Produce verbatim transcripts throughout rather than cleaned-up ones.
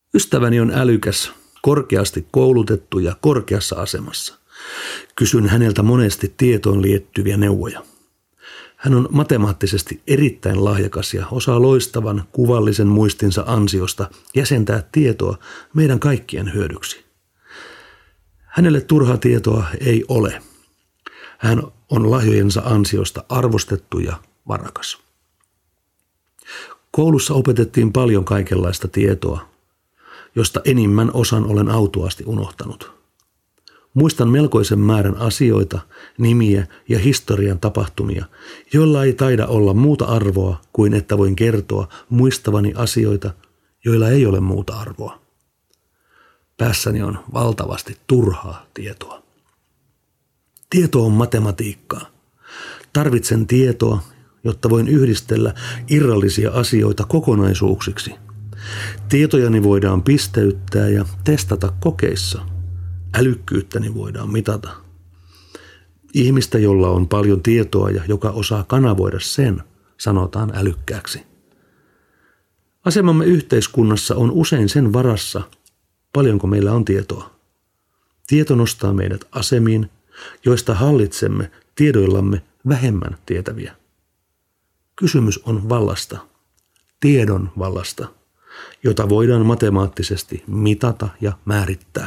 Ystäväni on älykäs, korkeasti koulutettu ja korkeassa asemassa. Kysyn häneltä monesti tietoon liittyviä neuvoja. Hän on matemaattisesti erittäin lahjakas ja osaa loistavan kuvallisen muistinsa ansiosta jäsentää tietoa meidän kaikkien hyödyksi. Hänelle turhaa tietoa ei ole. Hän on lahjojensa ansiosta arvostettu ja varakas. Koulussa opetettiin paljon kaikenlaista tietoa, josta enimmän osan olen autuaasti unohtanut. Muistan melkoisen määrän asioita, nimiä ja historian tapahtumia, joilla ei taida olla muuta arvoa kuin että voin kertoa muistavani asioita, joilla ei ole muuta arvoa. Päässäni on valtavasti turhaa tietoa. Tieto on matematiikkaa. Tarvitsen tietoa, jotta voin yhdistellä irrallisia asioita kokonaisuuksiksi. Tietojani voidaan pisteyttää ja testata kokeissa. Älykkyyttäni voidaan mitata. Ihmistä, jolla on paljon tietoa ja joka osaa kanavoida sen, sanotaan älykkääksi. Asemamme yhteiskunnassa on usein sen varassa, paljonko meillä on tietoa. Tieto nostaa meidät asemiin, joista hallitsemme tiedoillamme vähemmän tietäviä. Kysymys on vallasta, tiedon vallasta, jota voidaan matemaattisesti mitata ja määrittää.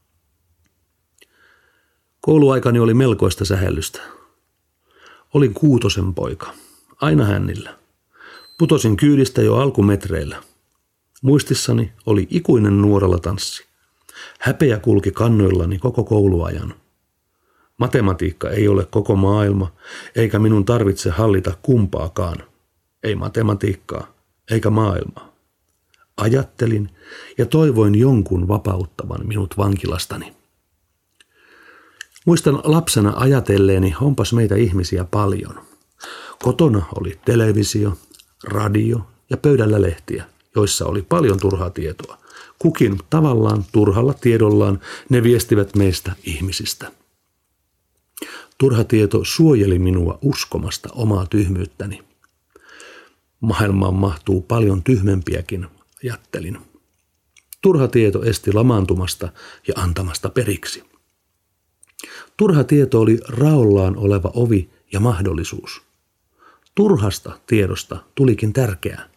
Kouluaikani oli melkoista sähellystä. Olin kuutosen poika, aina hännillä. Putosin kyydistä jo alkumetreillä. Muistissani oli ikuinen nuoralla tanssi. Häpeä kulki kannoillani koko kouluajan. Matematiikka ei ole koko maailma, eikä minun tarvitse hallita kumpaakaan. Ei matematiikkaa, eikä maailmaa. Ajattelin ja toivoin jonkun vapauttavan minut vankilastani. Muistan lapsena ajatelleeni, onpas meitä ihmisiä paljon. Kotona oli televisio, radio ja pöydällä lehtiä, joissa oli paljon turhaa tietoa. Kukin tavallaan turhalla tiedollaan ne viestivät meistä ihmisistä. Turha tieto suojeli minua uskomasta omaa tyhmyyttäni. Maailmaan mahtuu paljon tyhmempiäkin, ajattelin. Turha tieto esti lamaantumasta ja antamasta periksi. Turha tieto oli raollaan oleva ovi ja mahdollisuus. Turhasta tiedosta tulikin tärkeää.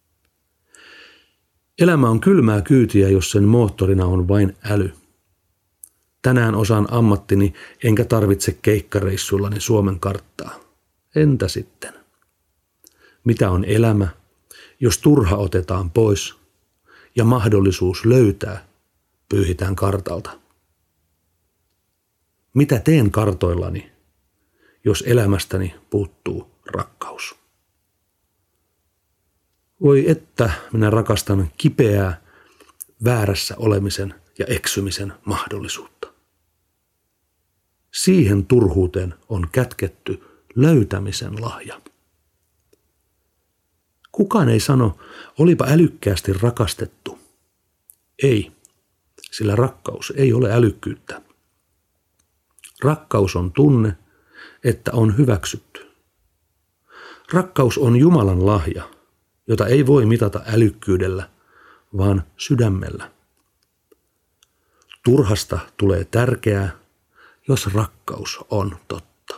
Elämä on kylmää kyytiä, jos sen moottorina on vain äly. Tänään osaan ammattini, enkä tarvitse keikkareissuillani Suomen karttaa. Entä sitten? Mitä on elämä, jos turha otetaan pois ja mahdollisuus löytää pyyhitään kartalta? Mitä teen kartoillani, jos elämästäni puuttuu rakkaus? Voi että minä rakastan kipeää, väärässä olemisen ja eksymisen mahdollisuutta. Siihen turhuuteen on kätketty löytämisen lahja. Kukaan ei sano, olipa älykkäästi rakastettu. Ei, sillä rakkaus ei ole älykkyyttä. Rakkaus on tunne, että on hyväksytty. Rakkaus on Jumalan lahja, jota ei voi mitata älykkyydellä, vaan sydämellä. Turhasta tulee tärkeää, jos rakkaus on totta.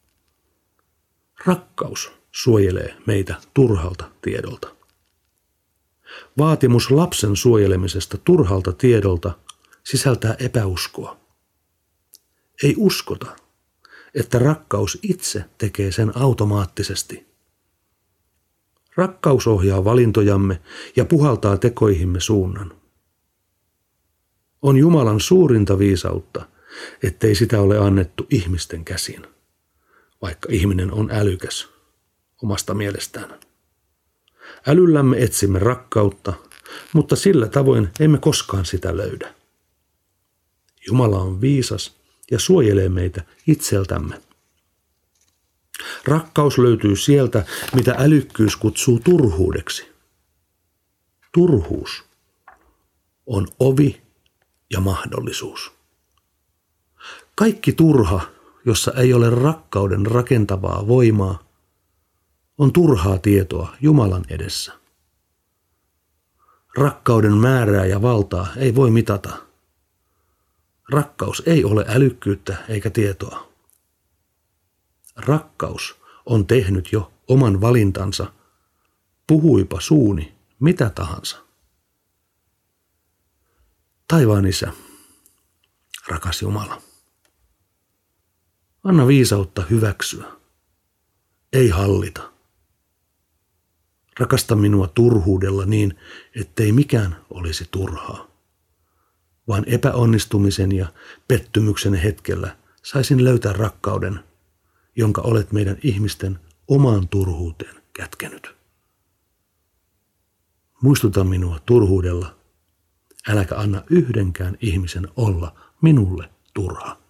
Rakkaus suojelee meitä turhalta tiedolta. Vaatimus lapsen suojelemisesta turhalta tiedolta sisältää epäuskoa. Ei uskota, että rakkaus itse tekee sen automaattisesti. Rakkaus ohjaa valintojamme ja puhaltaa tekoihimme suunnan. On Jumalan suurinta viisautta, ettei sitä ole annettu ihmisten käsiin, vaikka ihminen on älykäs omasta mielestään. Älyllämme etsimme rakkautta, mutta sillä tavoin emme koskaan sitä löydä. Jumala on viisas ja suojelee meitä itseltämme. Rakkaus löytyy sieltä, mitä älykkyys kutsuu turhuudeksi. Turhuus on ovi ja mahdollisuus. Kaikki turha, jossa ei ole rakkauden rakentavaa voimaa, on turhaa tietoa Jumalan edessä. Rakkauden määrää ja valtaa ei voi mitata. Rakkaus ei ole älykkyyttä eikä tietoa. Rakkaus on tehnyt jo oman valintansa, puhuipa suuni mitä tahansa. Taivaan Isä, rakas Jumala, anna viisautta hyväksyä, ei hallita. Rakasta minua turhuudella niin, ettei mikään olisi turhaa, vaan epäonnistumisen ja pettymyksen hetkellä saisin löytää rakkauden, jonka olet meidän ihmisten omaan turhuuteen kätkenyt. Muistuta minua turhuudella, äläkä anna yhdenkään ihmisen olla minulle turha.